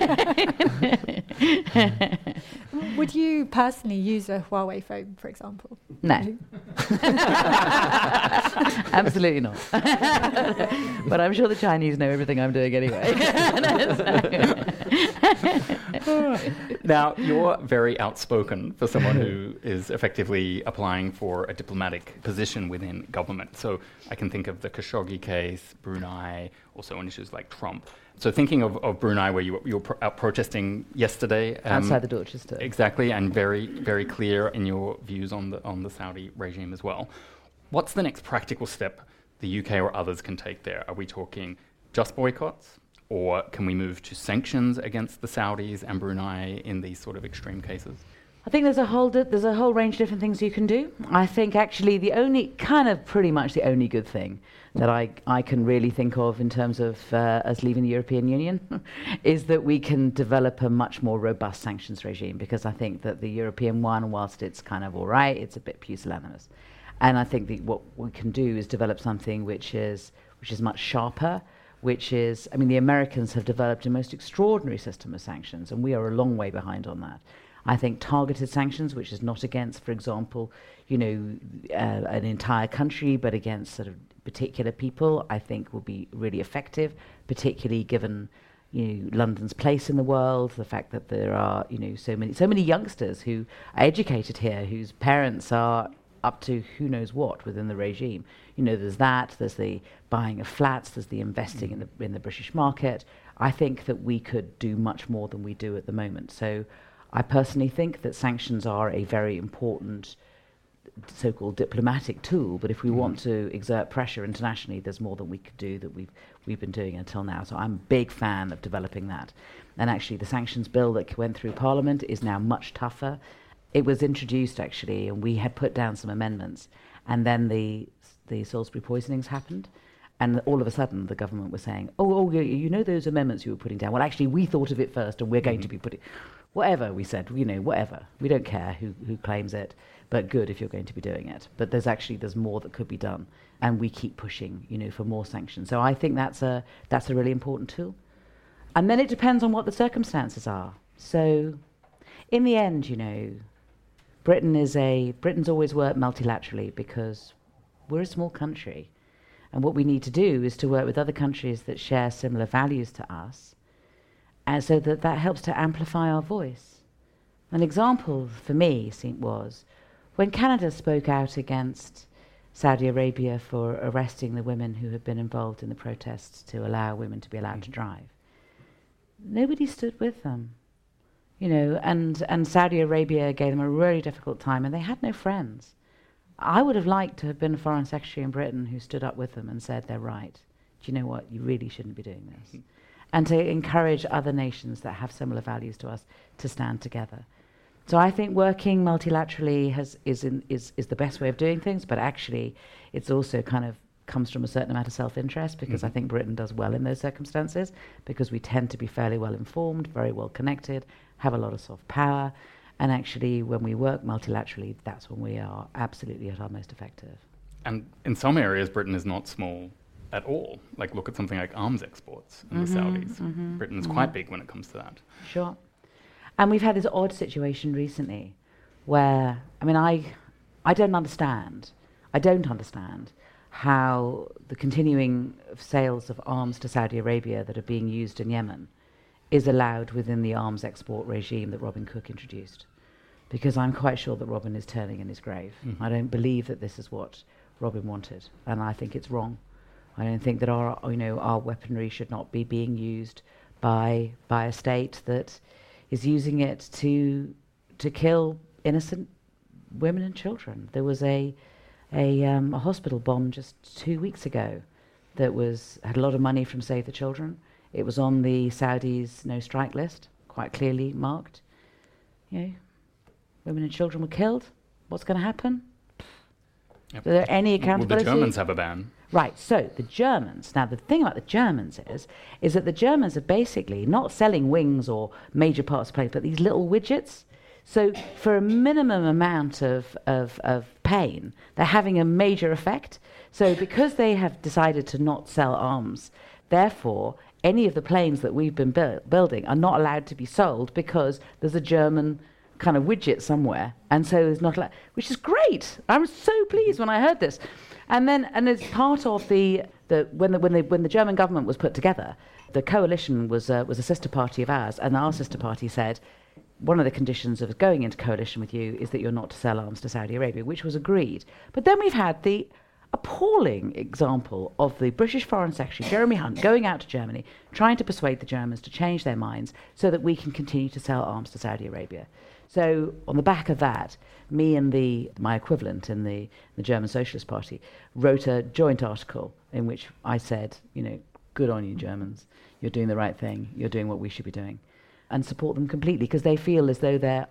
Speaker 6: Would you personally use a Huawei phone, for example?
Speaker 7: No. Absolutely not. But I'm sure the Chinese know everything I'm doing anyway.
Speaker 4: Now, you're very outspoken for someone who is effectively applying for a diplomatic position within government. So I can think of the Khashoggi case, Brunei, also on issues like Trump. So thinking of Brunei, where you were out protesting yesterday.
Speaker 7: Outside the Dorchester.
Speaker 4: Exactly, and very, very clear in your views on the Saudi regime as well. What's the next practical step the UK or others can take there? Are we talking just boycotts? Or can we move to sanctions against the Saudis and Brunei in these sort of extreme cases?
Speaker 7: I think there's a whole range of different things you can do. I think actually pretty much the only good thing that I can really think of in terms of us leaving the European Union is that we can develop a much more robust sanctions regime, because I think that the European one, whilst it's kind of all right, it's a bit pusillanimous. And I think that what we can do is develop something which is much sharper, the Americans have developed a most extraordinary system of sanctions, and we are a long way behind on that. I think targeted sanctions, which is not against, for example, an entire country, but against sort of particular people, I think will be really effective, particularly given London's place in the world, the fact that there are so many youngsters who are educated here, whose parents are up to who knows what within the regime. There's the buying of flats, there's the investing in the British market. I think that we could do much more than we do at the moment. So I personally think that sanctions are a very important so-called diplomatic tool, but if we want to exert pressure internationally, there's more that we could do that we've been doing until now. So I'm a big fan of developing that. And actually the sanctions bill that went through Parliament is now much tougher. It was introduced actually, and we had put down some amendments, and then the Salisbury poisonings happened. And all of a sudden, the government was saying, those amendments you were putting down. Well, actually, we thought of it first, and we're going to be putting... Whatever, we said, whatever. We don't care who claims it, but good if you're going to be doing it. But there's more that could be done. And we keep pushing, for more sanctions. So I think that's a really important tool. And then it depends on what the circumstances are. So in the end, Britain's always worked multilaterally because we're a small country. And what we need to do is to work with other countries that share similar values to us, and so that helps to amplify our voice. An example for me was when Canada spoke out against Saudi Arabia for arresting the women who had been involved in the protests to allow women to be allowed to drive. Nobody stood with them, and Saudi Arabia gave them a really difficult time, and they had no friends. I would have liked to have been a foreign secretary in Britain who stood up with them and said, they're right. Do you know what? You really shouldn't be doing this. And to encourage other nations that have similar values to us to stand together. So I think working multilaterally is the best way of doing things, but actually it's also kind of comes from a certain amount of self-interest, because I think Britain does well in those circumstances, because we tend to be fairly well informed, very well connected, have a lot of soft power, and actually when we work multilaterally, that's when we are absolutely at our most effective.
Speaker 4: And in some areas, Britain is not small at all. Like, look at something like arms exports in the Saudis. Britain is quite big when it comes to that.
Speaker 7: Sure. And we've had this odd situation recently where, I don't understand how the continuing sales of arms to Saudi Arabia that are being used in Yemen is allowed within the arms export regime that Robin Cook introduced. Because I'm quite sure that Robin is turning in his grave. I don't believe that this is what Robin wanted, and I think it's wrong. I don't think that our weaponry should not be being used by a state that is using it to kill innocent women and children. There was a hospital bomb just 2 weeks ago that had a lot of money from Save the Children. It was on the Saudis' no-strike list, quite clearly marked. Women and children were killed. What's going to happen? Yep. Are there any accountability?
Speaker 4: Well, the Germans have a ban.
Speaker 7: Right, so the Germans. Now, the thing about the Germans is that the Germans are basically not selling wings or major parts of planes, but these little widgets. So for a minimum amount of pain, they're having a major effect. So because they have decided to not sell arms, therefore, any of the planes that we've been building are not allowed to be sold because there's a German kind of widget somewhere, and so it's not allowed, which is great. I was so pleased when I heard this. And as part of when the German government was put together, the coalition was a sister party of ours, and our sister party said, one of the conditions of going into coalition with you is that you're not to sell arms to Saudi Arabia, which was agreed. But then we've had the appalling example of the British Foreign Secretary, Jeremy Hunt, going out to Germany, trying to persuade the Germans to change their minds so that we can continue to sell arms to Saudi Arabia. So on the back of that, me and my equivalent in the German Socialist Party wrote a joint article in which I said, good on you, Germans. You're doing the right thing. You're doing what we should be doing. And support them completely, because they feel as though they're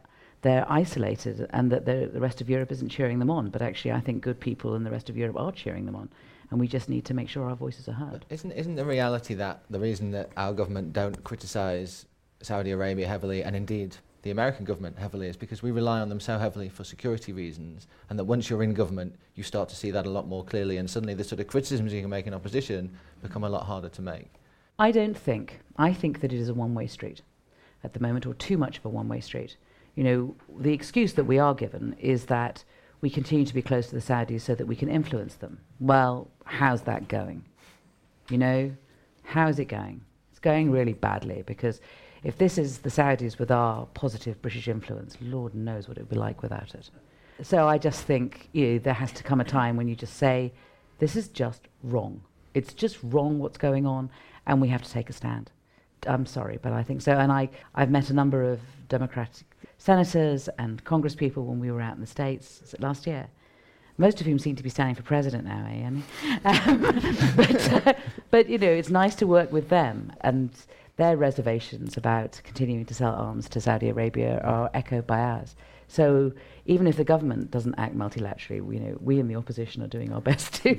Speaker 7: they're isolated and that the rest of Europe isn't cheering them on. But actually, I think good people in the rest of Europe are cheering them on. And we just need to make sure our voices are heard.
Speaker 5: Isn't the reality that the reason that our government don't criticise Saudi Arabia heavily, and indeed the American government heavily, is because we rely on them so heavily for security reasons, and that once you're in government, you start to see that a lot more clearly, and suddenly the sort of criticisms you can make in opposition become a lot harder to make?
Speaker 7: I don't think. I think that it is a one-way street at the moment, or too much of a one-way street. You know, the excuse that we are given is that we continue to be close to the Saudis so that we can influence them. Well, how's that going? You know, how is it going? It's going really badly, because if this is the Saudis with our positive British influence, Lord knows what it would be like without it. So I just think, you know, there has to come a time when you just say, this is just wrong. It's just wrong what's going on, and we have to take a stand. I'm sorry, but I think so. And I've met a number of Democratic senators and Congress people when we were out in the States last year, most of whom seem to be standing for president now, but you know, it's nice to work with them, and their reservations about continuing to sell arms to Saudi Arabia are echoed by ours. So even if the government doesn't act multilaterally, you know, we in the opposition are doing our best too.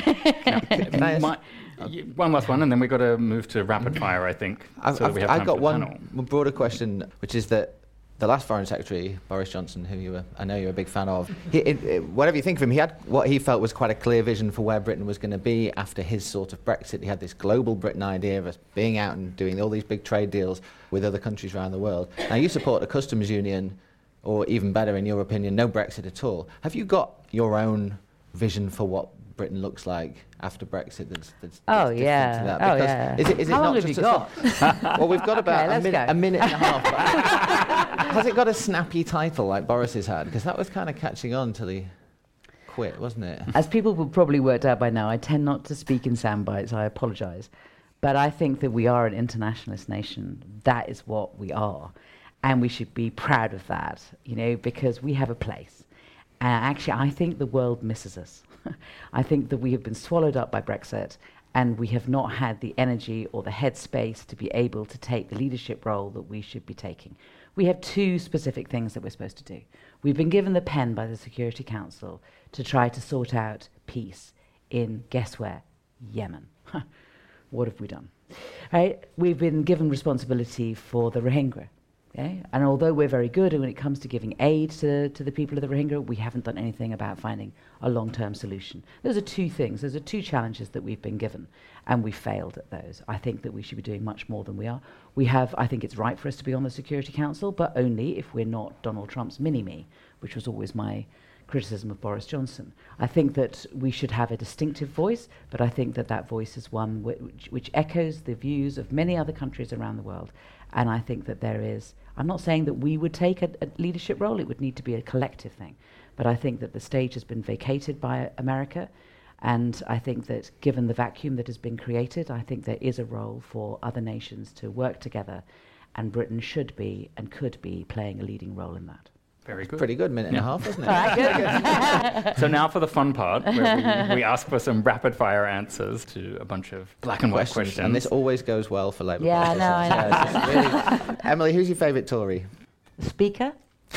Speaker 4: One last one, and then we've got to move to rapid fire, I think.
Speaker 5: I've got one broader question, which is that the last Foreign Secretary, Boris Johnson, who I know you're a big fan of, whatever you think of him, he had what he felt was quite a clear vision for where Britain was going to be after his sort of Brexit. He had this global Britain idea of us being out and doing all these big trade deals with other countries around the world. Now, you support a customs union, or even better, in your opinion, no Brexit at all. Have you got your own vision for what Britain looks like after Brexit that's different to that?
Speaker 7: Oh, yeah.
Speaker 5: Is it
Speaker 7: How
Speaker 5: not
Speaker 7: long have
Speaker 5: just
Speaker 7: you got?
Speaker 5: Well, we've got about
Speaker 7: Okay,
Speaker 5: a minute and a half. Has it got a snappy title like Boris's had? Because that was kind of catching on till he quit, wasn't it?
Speaker 7: As people will probably worked out by now, I tend not to speak in sound bites. I apologise. But I think that we are an internationalist nation. That is what we are. And we should be proud of that, you know, because we have a place. Actually, I think the world misses us. I think that we have been swallowed up by Brexit, and we have not had the energy or the headspace to be able to take the leadership role that we should be taking. We have two specific things that we're supposed to do. We've been given the pen by the Security Council to try to sort out peace in, guess where? Yemen. What have we done? Right? We've been given responsibility for the Rohingya. Okay? And although we're very good when it comes to giving aid to the people of the Rohingya, we haven't done anything about finding a long-term solution. Those are two things. Those are two challenges that we've been given, and we failed at those. I think that we should be doing much more than we are. I think it's right for us to be on the Security Council, but only if we're not Donald Trump's mini-me, which was always my criticism of Boris Johnson. I think that we should have a distinctive voice, but I think that that voice is one which echoes the views of many other countries around the world. And I think that there is, I'm not saying that we would take a leadership role, it would need to be a collective thing. But I think that the stage has been vacated by America. And I think that given the vacuum that has been created, I think there is a role for other nations to work together. And Britain should be and could be playing a leading role in that.
Speaker 4: Very good.
Speaker 5: Pretty good, minute and a half, wasn't it?
Speaker 7: All right, good.
Speaker 4: So now for the fun part, where we ask for some rapid-fire answers to a bunch of black and white questions.
Speaker 5: And this always goes well for Labour
Speaker 7: Yeah, no, I know.
Speaker 5: Emily, who's your favourite Tory?
Speaker 7: Speaker?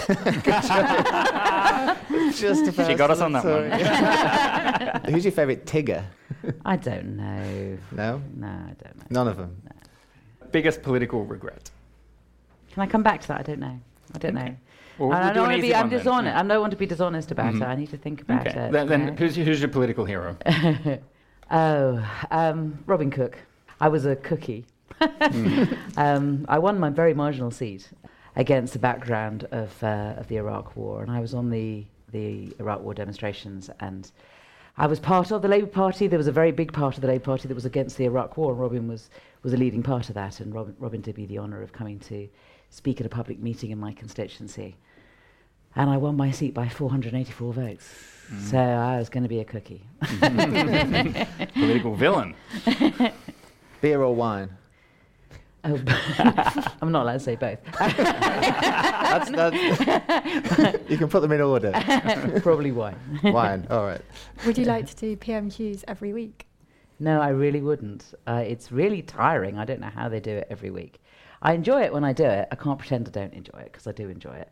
Speaker 5: Just about
Speaker 4: She got us on that one.
Speaker 5: Who's your favourite Tigger?
Speaker 7: I don't know.
Speaker 5: No?
Speaker 7: No, I don't know.
Speaker 5: None of them?
Speaker 7: No.
Speaker 4: Biggest political regret?
Speaker 7: Can I come back to that? I don't know. I
Speaker 4: Well,
Speaker 7: I
Speaker 4: we'll
Speaker 7: don't want to be. I'm
Speaker 4: then.
Speaker 7: dishonest. I don't want to be dishonest about it. I need to think about
Speaker 4: Okay.
Speaker 7: it.
Speaker 4: Then who's your political hero?
Speaker 7: Robin Cook. I was a cookie. I won my very marginal seat against the background of the Iraq War, and I was on the Iraq War demonstrations, and I was part of the Labour Party. There was a very big part of the Labour Party that was against the Iraq War, and Robin was a leading part of that, and Robin did me the honour of coming to speak at a public meeting in my constituency. And I won my seat by 484 votes. So I was going to be a cookie.
Speaker 4: Political villain.
Speaker 5: Beer or wine?
Speaker 7: Oh, I'm not allowed to say both.
Speaker 5: That's you can put them in order.
Speaker 7: Probably wine.
Speaker 5: Wine, all right.
Speaker 6: Would you like to do PMQs every week?
Speaker 7: No, I really wouldn't. It's really tiring. I don't know how they do it every week. I enjoy it when I do it. I can't pretend I don't enjoy it, because I do enjoy it.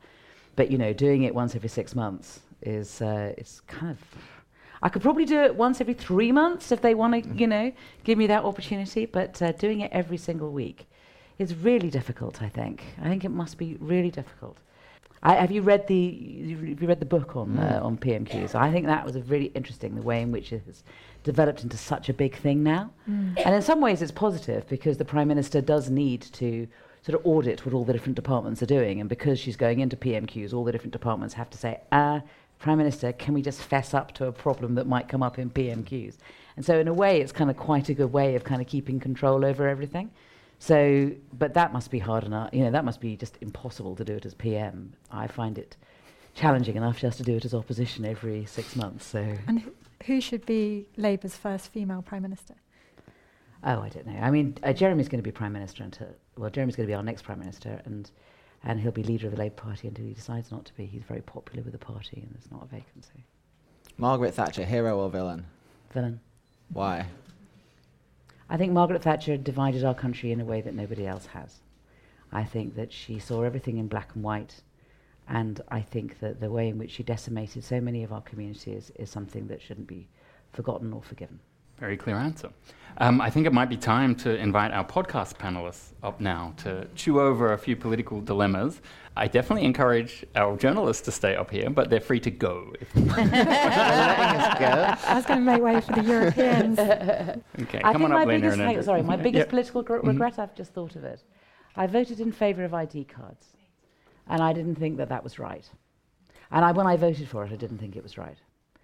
Speaker 7: But, doing it once every 6 months is it's kind of... I could probably do it once every 3 months if they want to, give me that opportunity. But doing it every single week is really difficult, I think. I think it must be really difficult. Have you read the book on PMQs? I think that was really interesting, the way in which it has developed into such a big thing now. And in some ways it's positive, because the Prime Minister does need to sort of audit what all the different departments are doing. And because she's going into PMQs, all the different departments have to say, Prime Minister, can we just fess up to a problem that might come up in PMQs? And so in a way, it's kind of quite a good way of kind of keeping control over everything. So, but that must be hard enough, that must be just impossible to do it as PM. I find it challenging enough just to do it as opposition every 6 months. So.
Speaker 6: And who should be Labour's first female Prime Minister?
Speaker 7: Oh, I don't know. I mean, Jeremy's going to be Prime Minister Jeremy's going to be our next Prime Minister, and he'll be leader of the Labour Party until he decides not to be. He's very popular with the party, and there's not a vacancy.
Speaker 5: Margaret Thatcher, hero or villain?
Speaker 7: Villain.
Speaker 5: Why?
Speaker 7: I think Margaret Thatcher divided our country in a way that nobody else has. I think that she saw everything in black and white, and I think that the way in which she decimated so many of our communities is something that shouldn't be forgotten or forgiven.
Speaker 4: Very clear answer. I think it might be time to invite our podcast panelists up now to chew over a few political dilemmas. I definitely encourage our journalists to stay up here, but they're free to go.
Speaker 6: I was going to make way for the Europeans.
Speaker 4: Okay, come on up, Lena.
Speaker 7: My biggest political regret, I've just thought of it. I voted in favour of ID cards, and I didn't think that was right. And when I voted for it, I didn't think it was right.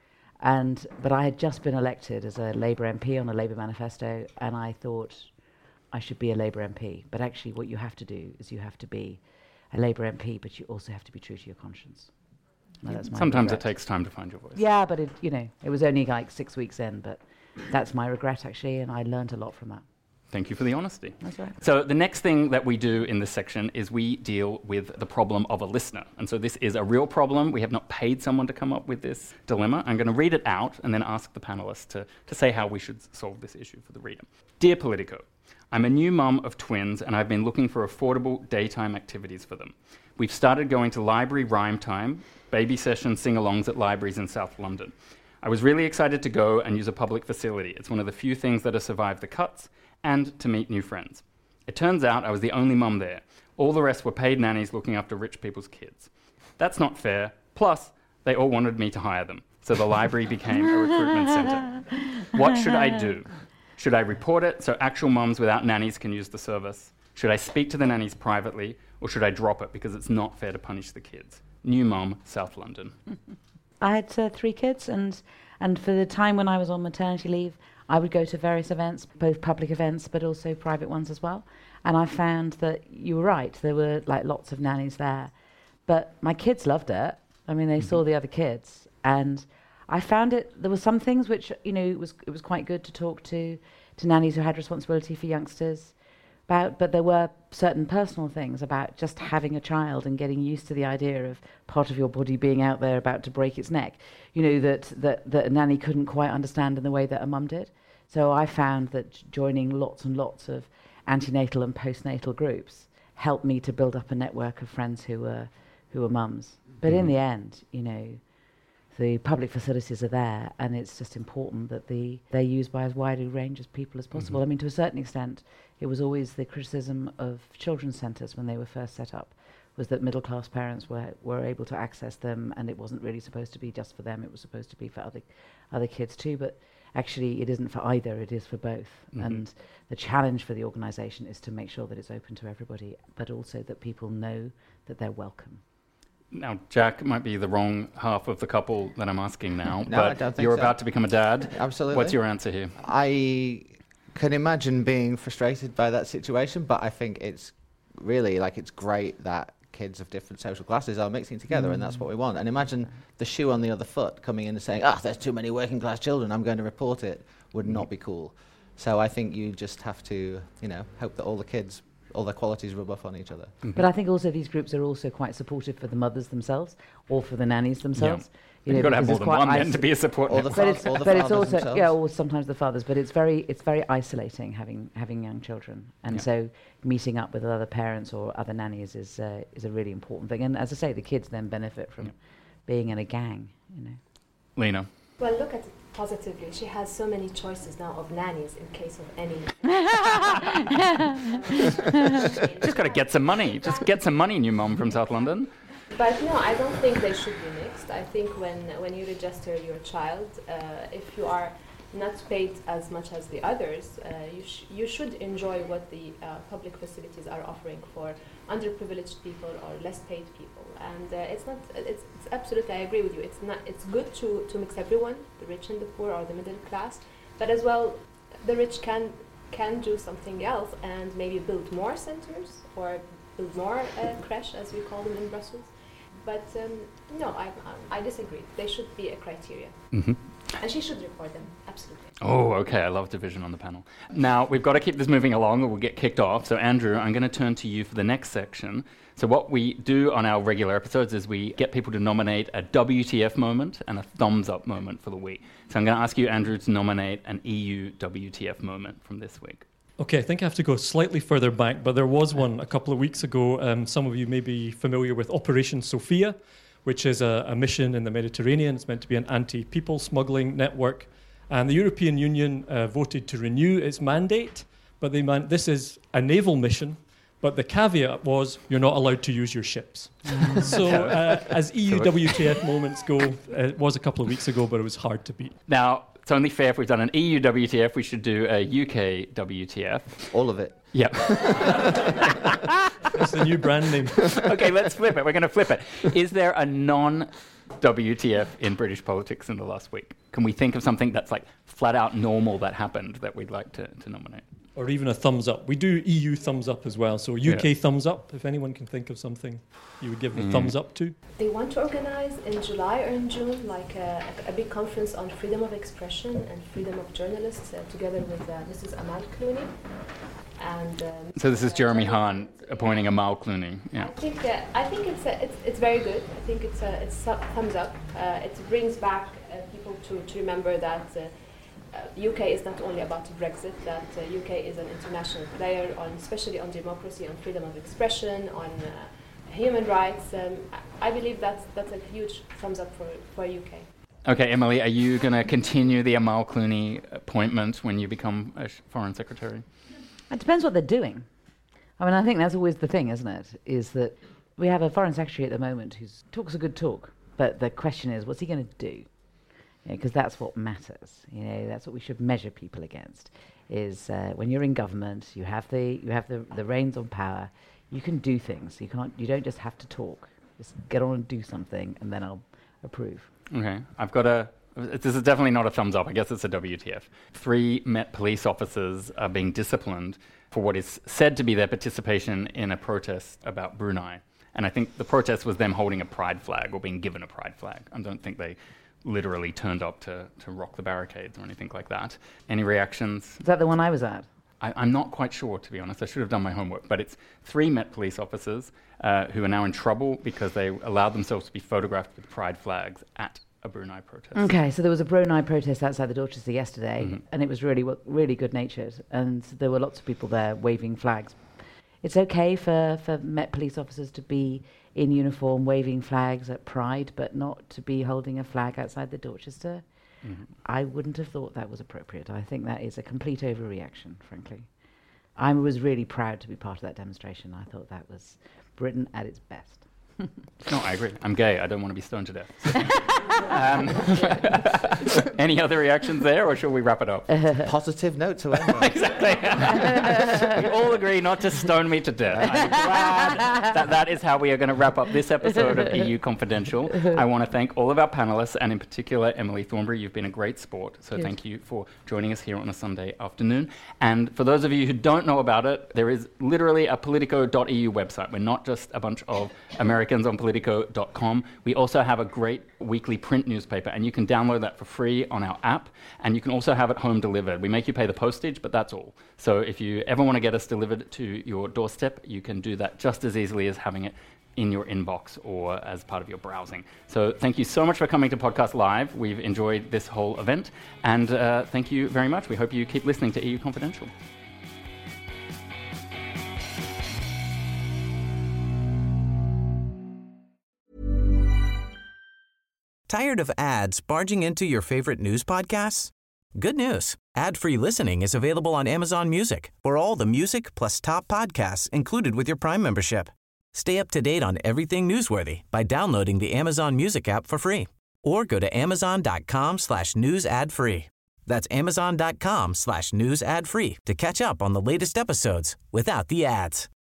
Speaker 7: But I had just been elected as a Labour MP on a Labour manifesto, and I thought I should be a Labour MP. But actually what you have to do is you have to be a Labour MP, but you also have to be true to your conscience.
Speaker 4: Sometimes it takes time to find your voice.
Speaker 7: Yeah, but it was only like 6 weeks in, but that's my regret, actually, and I learned a lot from that.
Speaker 4: Thank you for the honesty.
Speaker 7: That's right.
Speaker 4: So the next thing that we do in this section is we deal with the problem of a listener. And so this is a real problem. We have not paid someone to come up with this dilemma. I'm going to read it out and then ask the panelists to say how we should solve this issue for the reader. Dear Politico, I'm a new mum of twins and I've been looking for affordable daytime activities for them. We've started going to library rhyme time, baby session sing-alongs at libraries in South London. I was really excited to go and use a public facility. It's one of the few things that have survived the cuts, and to meet new friends. It turns out I was the only mum there. All the rest were paid nannies looking after rich people's kids. That's not fair. Plus, they all wanted me to hire them, so the library became a recruitment centre. What should I do? Should I report it so actual mums without nannies can use the service? Should I speak to the nannies privately, or should I drop it because it's not fair to punish the kids? New mum, South London.
Speaker 7: I had 3 kids, and for the time when I was on maternity leave, I would go to various events, both public events, but also private ones as well. And I found that you were right. There were lots of nannies there. But my kids loved it. I mean, they saw the other kids. And I found there were some things which, it was quite good to talk to nannies who had responsibility for youngsters about. But there were certain personal things about just having a child and getting used to the idea of part of your body being out there about to break its neck, that a nanny couldn't quite understand in the way that a mum did. So I found that joining lots and lots of antenatal and postnatal groups helped me to build up a network of friends who were mums. But in the end, the public facilities are there, and it's just important that they're used by as wide a range of people as possible. I mean, to a certain extent, it was always the criticism of children's centres when they were first set up, was that middle-class parents were able to access them, and it wasn't really supposed to be just for them, it was supposed to be for other kids too. But actually, it isn't for either, it is for both. And the challenge for the organisation is to make sure that it's open to everybody, but also that people know that they're welcome.
Speaker 4: Now, Jack might be the wrong half of the couple that I'm asking now,
Speaker 5: No, I don't
Speaker 4: but
Speaker 5: think
Speaker 4: you're
Speaker 5: so.
Speaker 4: about to become a dad.
Speaker 5: Absolutely.
Speaker 4: What's your answer here?
Speaker 5: I can imagine being frustrated by that situation, but I think it's really it's great that kids of different social classes are mixing together, and that's what we want. And imagine the shoe on the other foot coming in and saying, there's too many working class children, I'm going to report it, would not be cool. So I think you just have to, hope that all the kids all their qualities rub off on each other.
Speaker 7: But I think also these groups are also quite supportive for the mothers themselves or for the nannies themselves.
Speaker 4: You've got to have more than one then to be a support network.
Speaker 7: But it's also or sometimes the fathers. But it's very isolating having young children, and so meeting up with other parents or other nannies is a really important thing. And as I say, the kids then benefit from being in a gang.
Speaker 4: Lena.
Speaker 8: Well, look at it positively. She has so many choices now of nannies in case of any.
Speaker 4: Just got to get some money. Just get some money, new mum from South London.
Speaker 8: But no, I don't think they should be mixed. I think when you register your child, if you are not paid as much as the others, you should enjoy what the public facilities are offering for underprivileged people or less paid people. And it's absolutely, I agree with you. It's good to mix everyone, the rich and the poor or the middle class, but as well, the rich can do something else and maybe build more centers or build more creche, as we call them in Brussels. But no, I disagree. They should be a criteria. Mm-hmm. And she should report them, absolutely.
Speaker 4: Oh, okay. I love division on the panel. Now, we've got to keep this moving along or we'll get kicked off. So, Andrew, I'm going to turn to you for the next section. So what we do on our regular episodes is we get people to nominate a WTF moment and a thumbs up moment for the week. So I'm going to ask you, Andrew, to nominate an EU WTF moment from this week.
Speaker 9: Okay, I think I have to go slightly further back, but there was one a couple of weeks ago. Some of you may be familiar with Operation Sophia, which is a mission in the Mediterranean. It's meant to be an anti-people smuggling network. And the European Union voted to renew its mandate, but they meant this is a naval mission, but the caveat was you're not allowed to use your ships. So as EU WTF moments go, it was a couple of weeks ago, but it was hard to beat.
Speaker 4: Now, it's only fair if we've done an EU WTF, we should do a UK WTF.
Speaker 5: All of it.
Speaker 4: Yep.
Speaker 9: That's the new brand name.
Speaker 4: Okay, let's flip it. We're going to flip it. Is there a non-WTF in British politics in the last week? Can we think of something that's like flat out normal that happened that we'd like to nominate?
Speaker 9: Or even a thumbs up. We do EU thumbs up as well. So UK thumbs up, if anyone can think of something you would give the thumbs up to.
Speaker 8: They want to organize in July or in June like a big conference on freedom of expression and freedom of journalists together with Mrs. Amal Clooney. And
Speaker 4: so this is Jeremy Hahn appointing Amal Clooney. Yeah.
Speaker 8: I think it's very good. I think it's thumbs up. It brings back people to remember that UK is not only about Brexit. That UK is an international player especially on democracy, on freedom of expression, on human rights. I believe that's a huge thumbs up for UK.
Speaker 4: Okay, Emily, are you going to continue the Amal Clooney appointment when you become a foreign secretary?
Speaker 7: It depends what they're doing. I mean, I think that's always the thing, isn't it? Is that we have a foreign secretary at the moment who talks a good talk, but the question is, what's he going to do? Because that's what matters. That's what we should measure people against. Is when you're in government, you have the reins on power. You can do things. You don't just have to talk. Just get on and do something, and then I'll approve.
Speaker 4: Okay, this is definitely not a thumbs up. I guess it's a WTF. 3 Met police officers are being disciplined for what is said to be their participation in a protest about Brunei. And I think the protest was them holding a pride flag or being given a pride flag. I don't think they literally turned up to rock the barricades or anything like that. Any reactions?
Speaker 7: Is that the one I was at?
Speaker 4: I'm not quite sure, to be honest. I should have done my homework. But it's 3 Met police officers who are now in trouble because they allowed themselves to be photographed with pride flags at a Brunei protest.
Speaker 7: Okay, so there was a Brunei protest outside the Dorchester yesterday, and it was really good-natured, and there were lots of people there waving flags. It's okay for Met police officers to be in uniform waving flags at Pride, but not to be holding a flag outside the Dorchester. Mm-hmm. I wouldn't have thought that was appropriate. I think that is a complete overreaction, frankly. I was really proud to be part of that demonstration. I thought that was Britain at its best.
Speaker 4: No, I agree. I'm gay. I don't want to be stoned to death. Any other reactions there, or shall we wrap it up?
Speaker 5: Positive note to end on.
Speaker 4: Exactly. We all agree not to stone me to death. I'm glad that is how we are going to wrap up this episode of EU Confidential. I want to thank all of our panelists, and in particular, Emily Thornberry. You've been a great sport, so thank you for joining us here on a Sunday afternoon. And for those of you who don't know about it, there is literally a politico.eu website. We're not just a bunch of American Americans on Politico.com. We also have a great weekly print newspaper, and you can download that for free on our app, and you can also have it home delivered. We make you pay the postage, but that's all. So if you ever want to get us delivered to your doorstep, you can do that just as easily as having it in your inbox or as part of your browsing. So thank you so much for coming to Podcast Live. We've enjoyed this whole event, and thank you very much. We hope you keep listening to EU Confidential.
Speaker 1: Tired of ads barging into your favorite news podcasts? Good news. Ad-free listening is available on Amazon Music for all the music plus top podcasts included with your Prime membership. Stay up to date on everything newsworthy by downloading the Amazon Music app for free or go to amazon.com/news ad free. That's amazon.com/news ad free to catch up on the latest episodes without the ads.